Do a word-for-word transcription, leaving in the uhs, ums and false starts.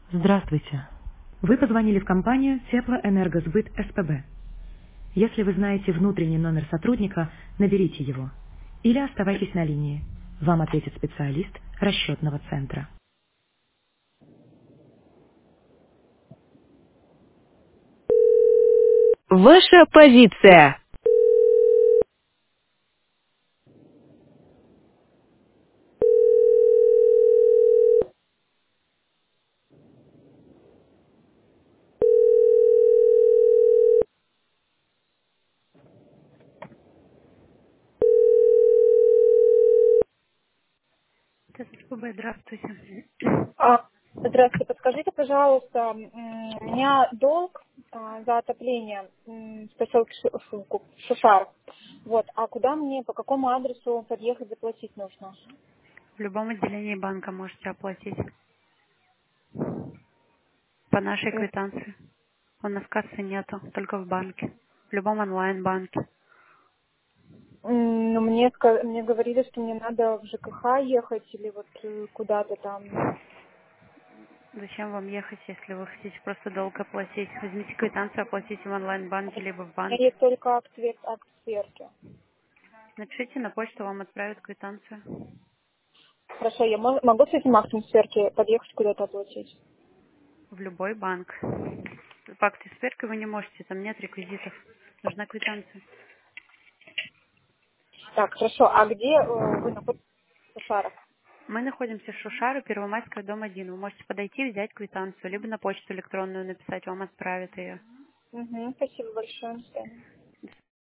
Здравствуйте. Вы позвонили в компанию Теплоэнергосбыт СПБ. Если вы знаете внутренний номер сотрудника, наберите его. Или оставайтесь на линии. Вам ответит специалист расчетного центра. Ваша позиция. СПБ, здравствуйте. А, Здравствуйте, подскажите, пожалуйста, м, у меня долг а, за отопление м, в поселке Шу- Шу- Шушар. Вот, а куда мне, по какому адресу подъехать заплатить нужно? В любом отделении банка можете оплатить по нашей М, квитанции. У нас кассы нету, только в банке. В любом онлайн-банке. м, Ну, мне, ска- мне говорили, что мне надо в ЖКХ ехать или вот э, куда-то там. Зачем вам ехать, если вы хотите просто долго оплатить? Возьмите квитанцию, оплатите в онлайн-банке, либо в У меня банке. есть только акт, свер- акт сверки. Напишите на почту, вам отправят квитанцию. Хорошо, я мо- могу с этим актом сверки подъехать куда-то оплатить? В любой банк. В акте сверка вы не можете, там нет реквизитов. Нужна квитанция. Так, хорошо, а где э, вы находитесь в Шушарах? Мы находимся в Шушару, Первомайская, дом один. Вы можете подойти, взять квитанцию, либо на почту электронную написать, вам отправят ее. Угу, спасибо большое. До свидания.